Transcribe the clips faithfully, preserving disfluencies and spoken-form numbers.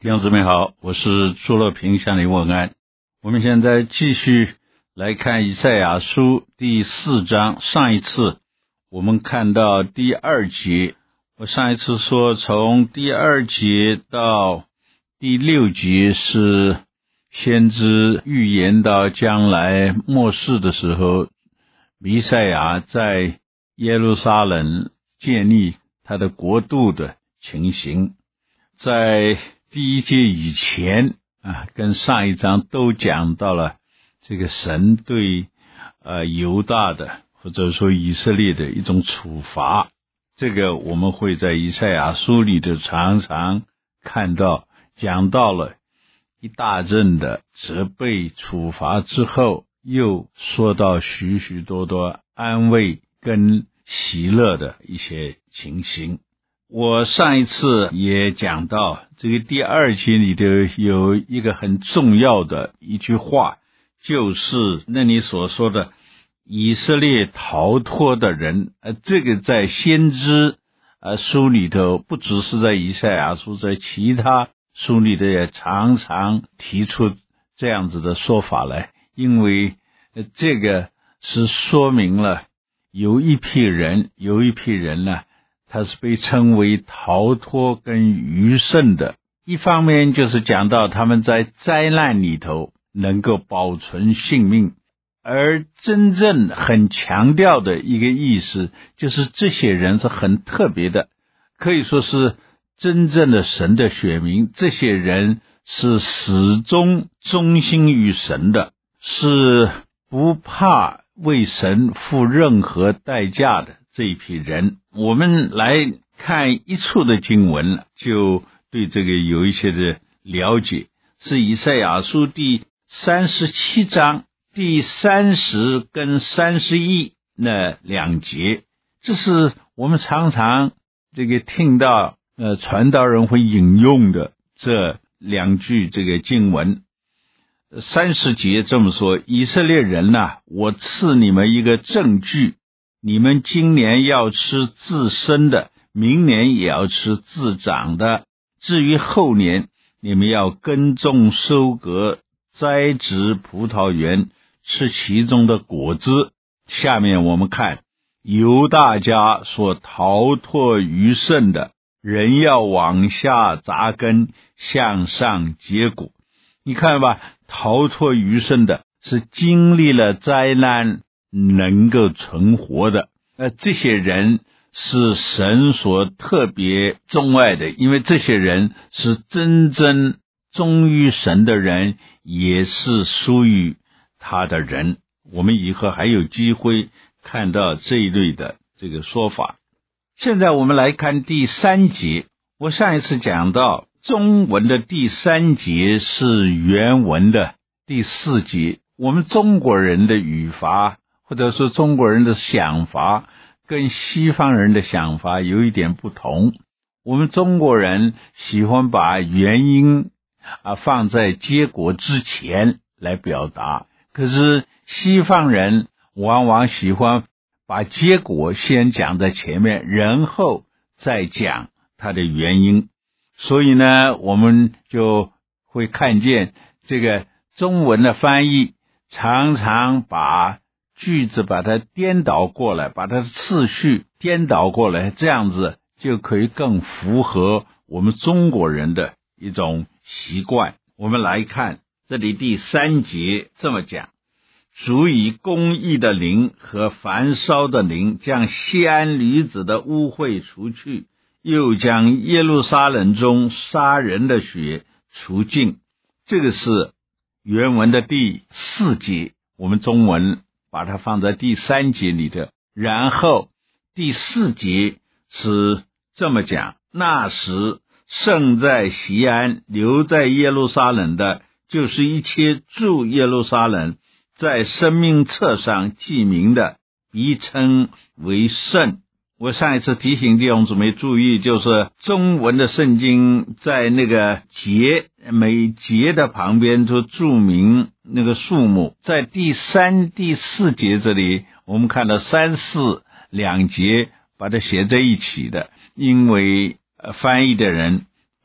弟兄姊妹好，我是朱乐平，向你问安。我们现在继续来看以赛亚书第四章。上一次我们看到第二节，我上一次说从第二节到第六节是先知预言到将来末世的时候，弥赛亚在耶路撒冷建立他的国度的情形。在第一节以前啊，跟上一章都讲到了这个神对呃犹大的或者说以色列的一种处罚，这个我们会在以赛亚书里的常常看到，讲到了一大阵的责备处罚之后，又说到许许多多安慰跟喜乐的一些情形。我上一次也讲到，这个第二节里头有一个很重要的一句话，就是那里所说的以色列逃脱的人，呃，这个在先知呃书里头，不只是在以赛亚书，在其他书里头也常常提出这样子的说法来，因为呃这个是说明了有一批人，有一批人呢，他是被称为逃脱跟余剩的。一方面就是讲到他们在灾难里头能够保存性命，而真正很强调的一个意思，就是这些人是很特别的，可以说是真正的神的选民，这些人是始终忠心于神的，是不怕为神付任何代价的这一批人。我们来看一处的经文，就对这个有一些的了解，是以赛亚书第三十七章第三十跟三十一那两节，这是我们常常这个听到呃传道人会引用的这两句这个经文。三十节这么说，以色列人啊，我赐你们一个证据，你们今年要吃自生的，明年也要吃自长的，至于后年，你们要耕种收割，栽植葡萄园，吃其中的果子。下面我们看犹大家所逃脱余剩的，人要往下扎根，向上结果。你看吧，逃脱余剩的是经历了灾难能够存活的，呃，这些人是神所特别钟爱的，因为这些人是真正忠于神的人，也是属于他的人。我们以后还有机会看到这一类的这个说法。现在我们来看第三节，我上一次讲到中文的第三节是原文的第四节，我们中国人的语法或者说中国人的想法跟西方人的想法有一点不同。我们中国人喜欢把原因啊放在结果之前来表达，可是西方人往往喜欢把结果先讲在前面，然后再讲它的原因。所以呢，我们就会看见这个中文的翻译常常把句子把它颠倒过来，把它的次序颠倒过来，这样子就可以更符合我们中国人的一种习惯。我们来看这里第三节这么讲，主以公义的灵和焚烧的灵将西安女子的污秽除去，又将耶路撒冷中杀人的血除尽。这个是原文的第四节，我们中文把它放在第三节里的。然后第四节是这么讲，那时剩在锡安留在耶路撒冷的，就是一切住耶路撒冷在生命册上记名的，必称为圣。我上一次提醒弟兄姊妹注意，就是中文的圣经在那个节，每节的旁边就注明那个数目。在第三、第四节这里，我们看到三四两节把它写在一起的，因为翻译的人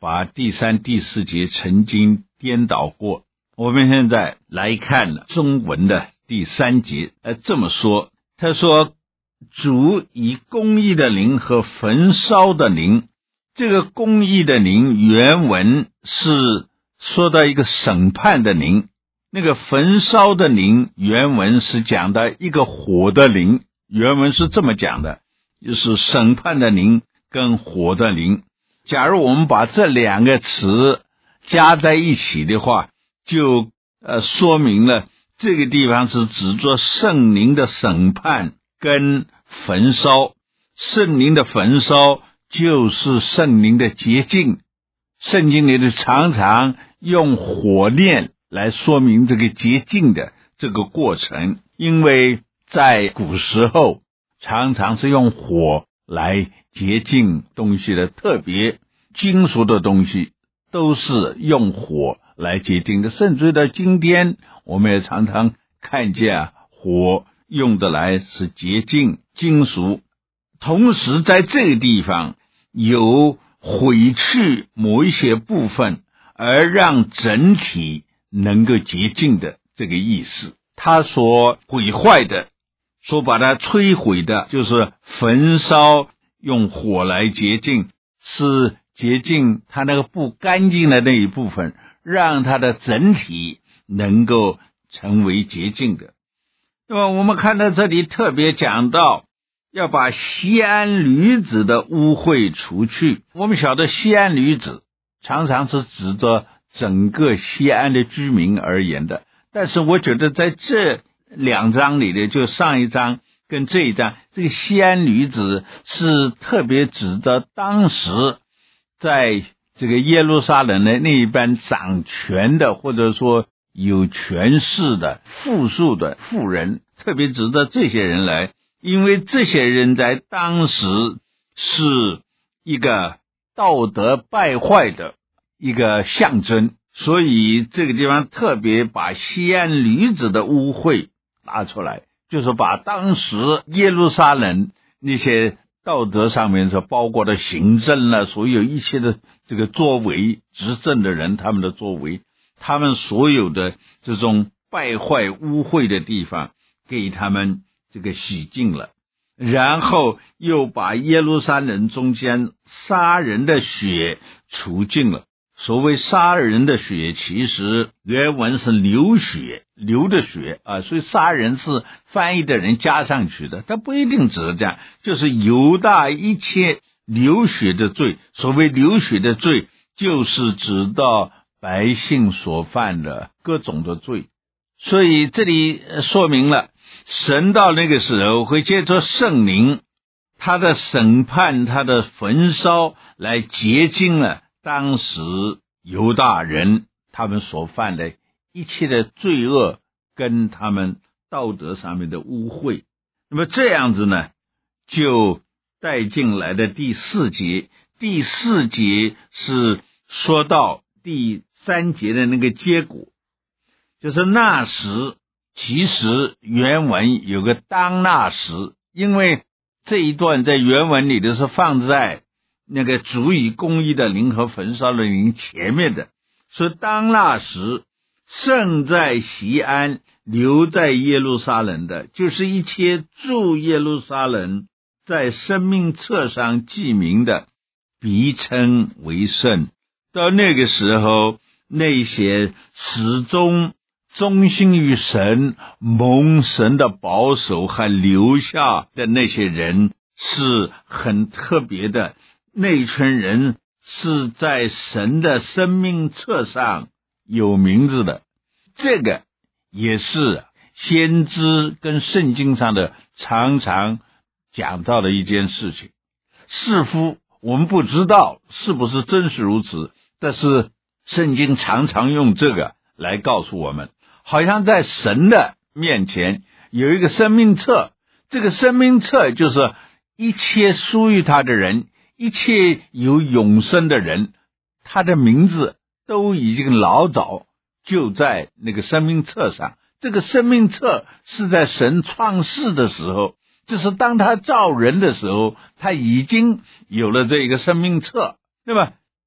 把第三、第四节曾经颠倒过。我们现在来看中文的第三节，呃，这么说，他说主以公义的灵和焚烧的灵，这个公义的灵原文是说到一个审判的灵，那个焚烧的灵原文是讲到一个火的灵，原文是这么讲的，就是审判的灵跟火的灵。假如我们把这两个词加在一起的话，就呃说明了这个地方是指着圣灵的审判跟焚烧。圣灵的焚烧就是圣灵的洁净，圣经里的常常用火炼来说明这个洁净的这个过程，因为在古时候常常是用火来洁净东西的，特别金属的东西都是用火来洁净的，甚至到今天我们也常常看见啊，火用得来是洁净金属。同时在这个地方有毁去某一些部分而让整体能够洁净的这个意思。他所毁坏的，所把它摧毁的，就是焚烧用火来洁净，是洁净它那个不干净的那一部分，让它的整体能够成为洁净的。那么我们看到这里特别讲到要把西安女子的污秽除去。我们晓得西安女子常常是指着整个西安的居民而言的，但是我觉得在这两章里的，就上一章跟这一章，这个西安女子是特别指着当时在这个耶路撒冷的那一班掌权的，或者说有权势的富庶的富人，特别指着这些人来，因为这些人在当时是一个道德败坏的一个象征，所以这个地方特别把西安女子的污秽拿出来，就是把当时耶路撒冷那些道德上面所包括的行政啊，所有一切的这个作为，执政的人他们的作为，他们所有的这种败坏污秽的地方给他们这个洗净了，然后又把耶路撒冷中间杀人的血除尽了。所谓杀人的血，其实原文是流血，流的血啊，所以杀人是翻译的人加上去的，它不一定指的这样，就是犹大一切流血的罪。所谓流血的罪，就是指到百姓所犯的各种的罪。所以这里说明了，神到那个时候会借着圣灵，他的审判，他的焚烧来洁净了当时犹大人他们所犯的一切的罪恶跟他们道德上面的污秽。那么这样子呢，就带进来的第四节。第四节是说到第三节的那个结果，就是那时，其实原文有个当那时，因为这一段在原文里的是放在那个主以公义的灵和焚烧的灵前面的，说当那时圣在锡安留在耶路撒冷的，就是一切住耶路撒冷在生命册上记名的，必称为圣。到那个时候，那些始终忠心于神、蒙神的保守和留下的那些人是很特别的，那一群人是在神的生命册上有名字的。这个也是先知跟圣经上的常常讲到的一件事情。似乎我们不知道是不是真是如此，但是圣经常常用这个来告诉我们，好像在神的面前有一个生命册，这个生命册就是一切属于他的人，一切有永生的人，他的名字都已经老早就在那个生命册上。这个生命册是在神创世的时候，就是当他造人的时候，他已经有了这个生命册。那么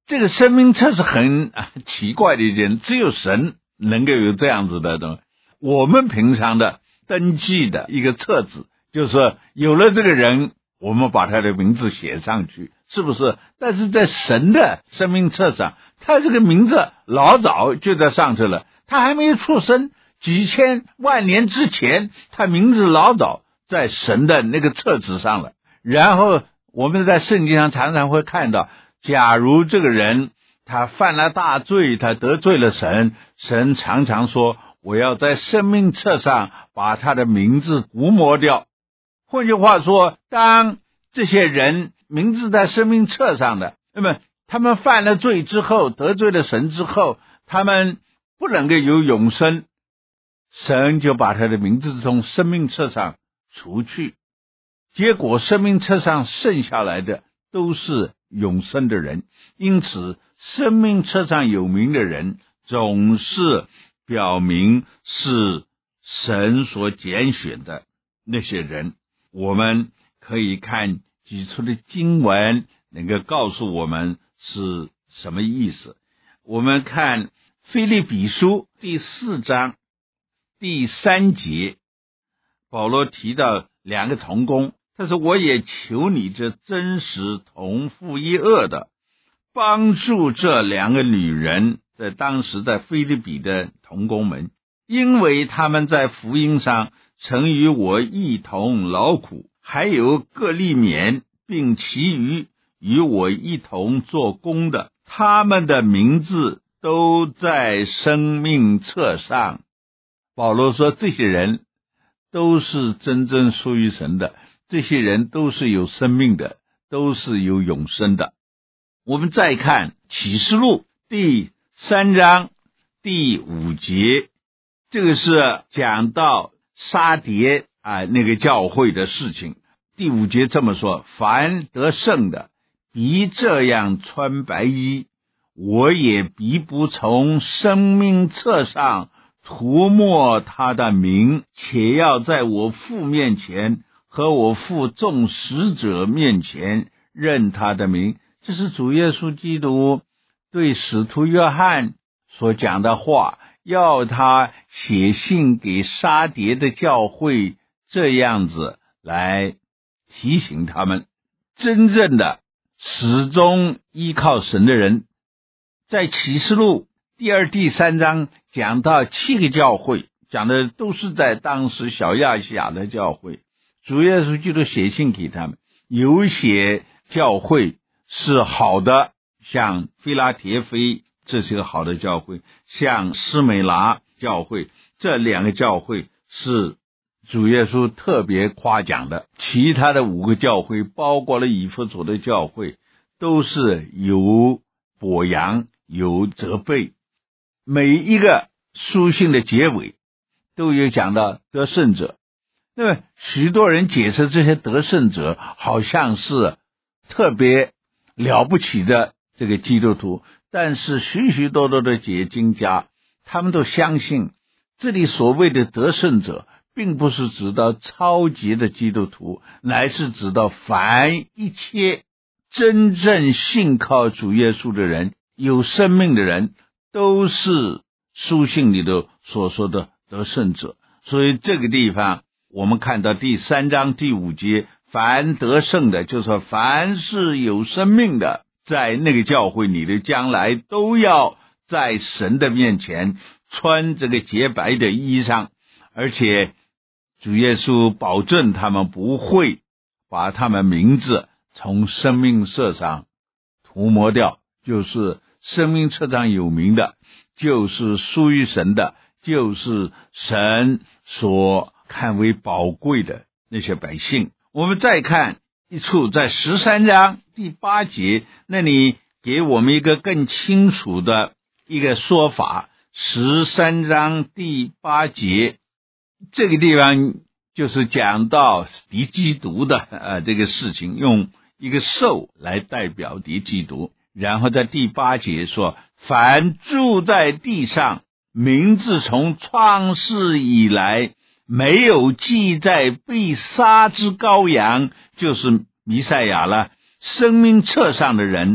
这个生命册是很、啊、奇怪的一件，只有神能够有这样子的东西。我们平常的登记的一个册子，就是说有了这个人，我们把他的名字写上去，是不是？但是在神的生命册上，他这个名字老早就在上头了，他还没有出生，几千万年之前，他名字老早在神的那个册子上了。然后我们在圣经上常常会看到，假如这个人他犯了大罪，他得罪了神，神常常说我要在生命册上把他的名字涂抹掉。换句话说，当这些人名字在生命册上的，那么他们犯了罪之后，得罪了神之后，他们不能够有永生，神就把他的名字从生命册上除去，结果生命册上剩下来的都是永生的人。因此生命册上有名的人总是表明是神所拣选的那些人。我们可以看举出的经文能够告诉我们是什么意思。我们看腓立比书第四章第三节，保罗提到两个同工，他说我也求你这真实同负一軛的，帮助这两个女人，在当时在腓立比的同工们，因为他们在福音上曾与我一同劳苦，还有各利免并其余与我一同做工的，他们的名字都在生命册上。保罗说这些人都是真正属于神的，这些人都是有生命的，都是有永生的。我们再看启示录第三章第五节，这个是讲到撒狄啊那个教会的事情。第五节这么说，凡得胜的必这样穿白衣，我也必不从生命册上涂抹他的名，且要在我父面前和我父众使者面前认他的名。这是主耶稣基督对使徒约翰所讲的话，要他写信给撒狄的教会，这样子来提醒他们，真正的始终依靠神的人。在启示录第二第三章讲到七个教会，讲的都是在当时小亚细亚的教会，主耶稣基督写信给他们。有一些教会是好的，像腓拉铁非，这是个好的教会，像施美拿教会，这两个教会是主耶稣特别夸奖的。其他的五个教会，包括了以弗所的教会，都是有表扬有责备。每一个书信的结尾都有讲到得胜者，那么许多人解释这些得胜者好像是特别了不起的这个基督徒，但是许许多多的解经家他们都相信，这里所谓的得胜者并不是指到超级的基督徒，乃是指到凡一切真正信靠主耶稣的人，有生命的人，都是书信里头所说的得胜者。所以这个地方我们看到第三章第五节，凡得胜的，就是说凡是有生命的，在那个教会里的将来都要在神的面前穿这个洁白的衣裳，而且主耶稣保证他们不会把他们名字从生命册上涂抹掉，就是生命册上有名的，就是属于神的，就是神所看为宝贵的那些百姓。我们再看一处，在十三章第八节，那里给我们一个更清楚的一个说法。十三章第八节，这个地方就是讲到敌基督的呃这个事情，用一个兽来代表敌基督。然后在第八节说，凡住在地上，名字从创世以来没有记在被杀之羔羊，就是弥赛亚了，生命册上的人，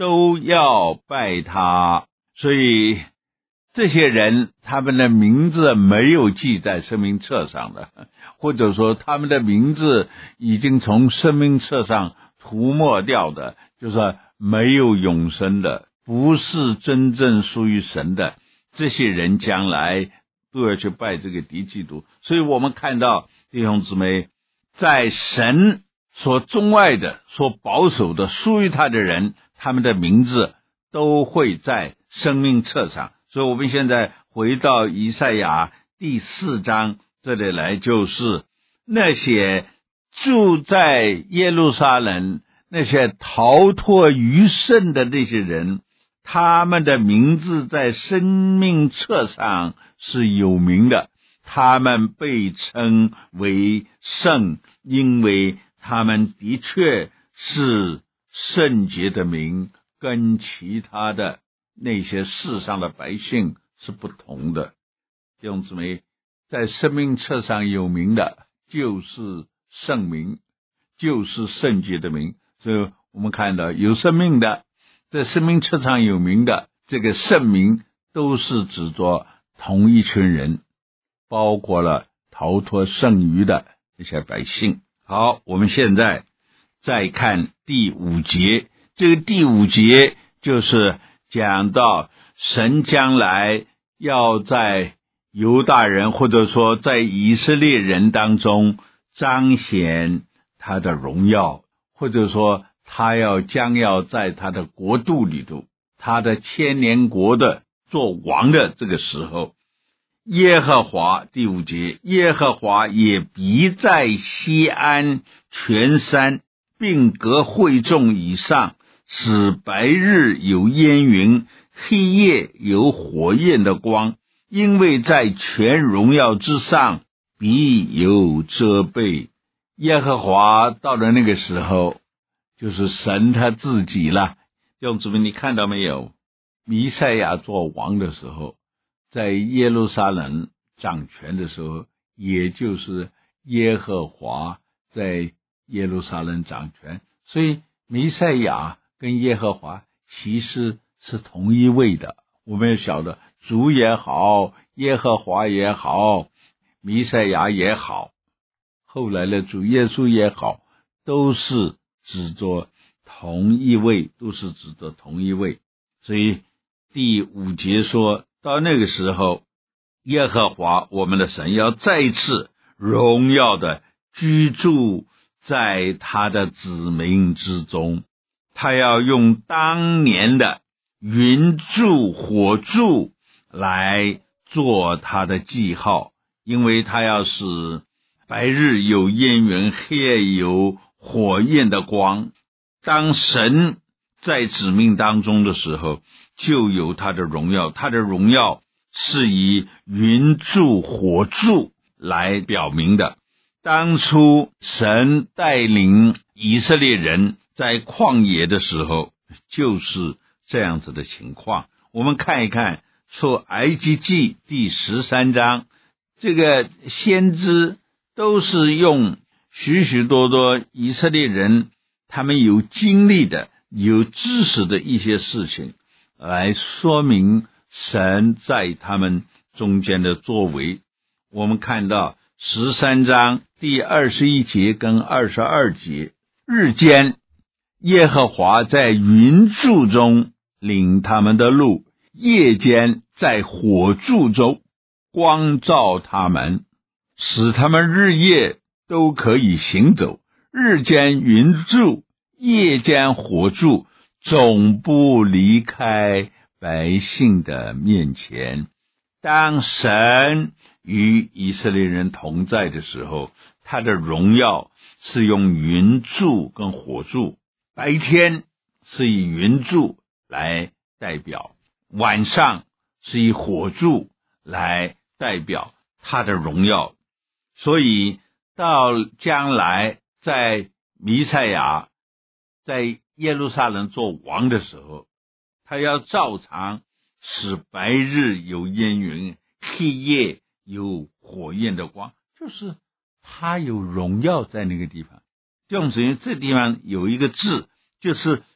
都要拜他。所以这些人他们的名字没有记在生命册上的，或者说他们的名字已经从生命册上涂抹掉的，就是没有永生的，不是真正属于神的，这些人将来都要去拜这个敌基督。所以我们看到弟兄姊妹，在神所钟爱的、所保守的、属于他的人，他们的名字都会在生命册上。所以我们现在回到以赛亚第四章这里来，就是那些住在耶路撒冷、那些逃脱余生的那些人，他们的名字在生命册上是有名的，他们被称为圣，因为他们的确是圣洁的名，跟其他的那些世上的百姓是不同的。弟兄姊妹，在生命册上有名的就是圣名，就是圣洁的名。所以我们看到有生命的，在生命册上有名的这个圣名，都是指着同一群人，包括了逃脱剩余的那些百姓。好，我们现在再看第五节。这个第五节就是讲到神将来要在犹大人，或者说在以色列人当中彰显他的荣耀，或者说他要将要在他的国度里头，他的千年国的做王的这个时候，耶和华第五节，耶和华也必在西安全山，并隔会众以上，使白日有烟云，黑夜有火焰的光，因为在全荣耀之上必有遮蔽。耶和华到了那个时候，就是神他自己了。弟兄姊妹，你看到没有？弥赛亚做王的时候，在耶路撒冷掌权的时候，也就是耶和华在耶路撒冷掌权。所以弥赛亚跟耶和华其实是同一位的。我们也晓得，主也好，耶和华也好，弥赛亚也好，后来的主耶稣也好，都是指着同一位，都是指着同一位。所以第五节说到那个时候，耶和华我们的神要再次荣耀的居住在他的子民之中，他要用当年的云柱火柱来做他的记号，因为他要使白日有烟云，黑夜有火焰的光。当神在子民当中的时候，就有他的荣耀，他的荣耀是以云柱火柱来表明的。当初神带领以色列人在旷野的时候，就是这样子的情况。我们看一看出埃及记第十三章，这个先知都是用许许多多以色列人他们有经历的、有知识的一些事情，来说明神在他们中间的作为。我们看到十三章第二十一节跟二十二节，日间耶和华在云柱中领他们的路，夜间在火柱中光照他们，使他们日夜都可以行走。日间云柱，夜间火柱，总不离开百姓的面前。当神与以色列人同在的时候，他的荣耀是用云柱跟火柱，白天是以云柱来代表，晚上是以火柱来代表他的荣耀。所以到将来在弥赛亚在耶路撒冷做王的时候，他要照常使白日有烟云，黑夜有火焰的光，就是他有荣耀在那个地方。弟兄姊妹，这地方有一个字，就是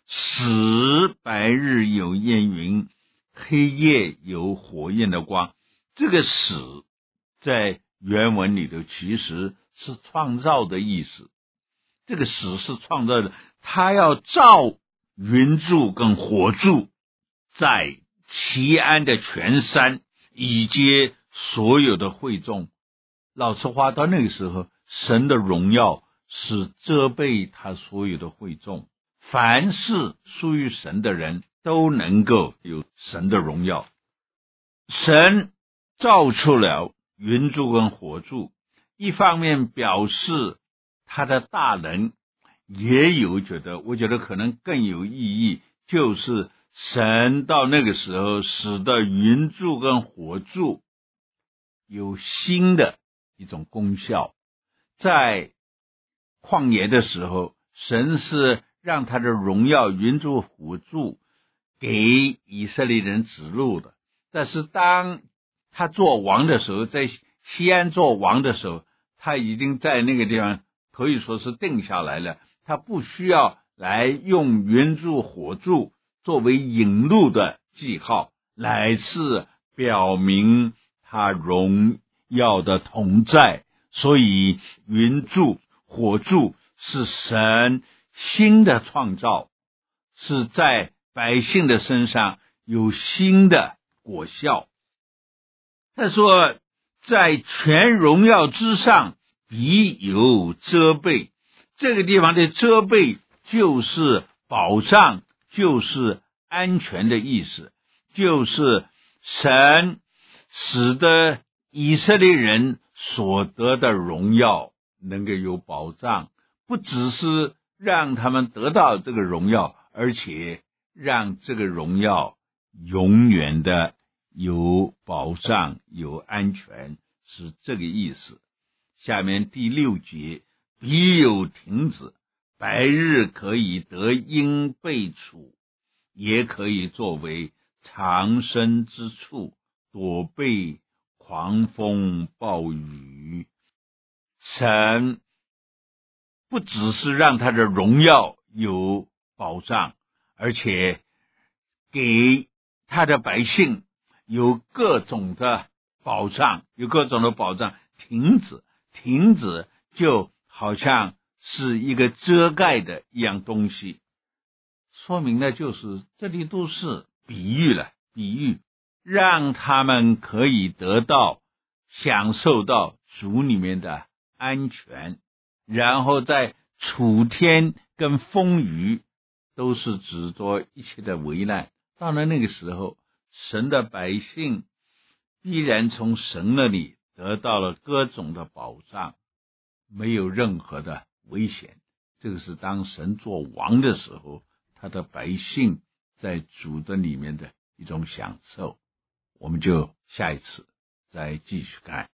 使白日有烟云，黑夜有火焰的光。这个使在原文里头其实是创造的意思，这个使是创造的，他要造云柱跟火柱在齐安的全山以及所有的会众。老实话，到那个时候神的荣耀是遮蔽他所有的会众，凡是属于神的人都能够有神的荣耀。神造出了云柱跟火柱，一方面表示他的大能，也有觉得我觉得可能更有意义，就是神到那个时候使得云柱跟火柱有新的一种功效。在旷野的时候，神是让他的荣耀云柱火柱给以色列人指路的，但是当他做王的时候，在西安做王的时候，他已经在那个地方可以说是定下来了，他不需要来用云柱火柱作为引路的记号，乃是表明他荣耀的同在。所以云柱火柱是神新的创造，是在百姓的身上有新的果效。他说在全荣耀之上必有遮蔽，这个地方的遮蔽就是保障，就是安全的意思，就是神使得以色列人所得的荣耀能够有保障，不只是让他们得到这个荣耀，而且让这个荣耀永远的有保障有安全，是这个意思。下面第六节，必有亭子，白日可以得鹰背处，也可以作为藏身之处，躲避狂风暴雨。神不只是让他的荣耀有保障，而且给他的百姓有各种的保障，有各种的保障。亭子，亭子就好像是一个遮盖的一样东西，说明的就是这里都是比喻了，比喻让他们可以得到享受到主里面的安全，然后在楚天跟风雨都是指着一切的危难。到了那个时候，神的百姓必然从神那里得到了各种的保障，没有任何的危险。这个是当神做王的时候，他的百姓在主的里面的一种享受。我们就下一次再继续看。